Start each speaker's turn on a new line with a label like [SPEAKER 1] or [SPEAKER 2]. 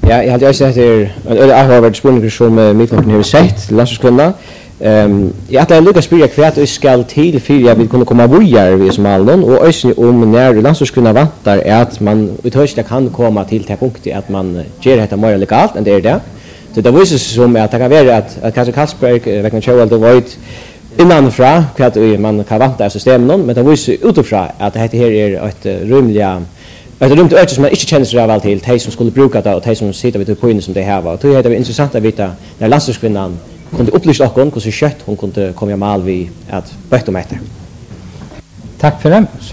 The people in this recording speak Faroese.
[SPEAKER 1] Ja, jag hade ju sett det en Harvard spårning som mittfältet har sett landslagskvinna. Jag hade lyckats spela kvärt och skall till för jag vill kunna komma vidare vi som allon och ösn om när landslagskvinna vantar är att man utöver kan komma till punkten att man ger detta mer legalt än det är det. Så det visar sig som att det kan vara att kanske Kasperg verkligen kör det varit innanfra kvat man kan vanta av systemen men det visar utifrån att det här är ett rymliga ett rumt öde som man inte känner sig väl till de som skulle bruka det och de som sitter vid poängen som de har och det är intressant att veta när landslagskvinnan kunde upplysa oss hur så kött hon kunde komma mal vid att bättre mäta.
[SPEAKER 2] Tack för det.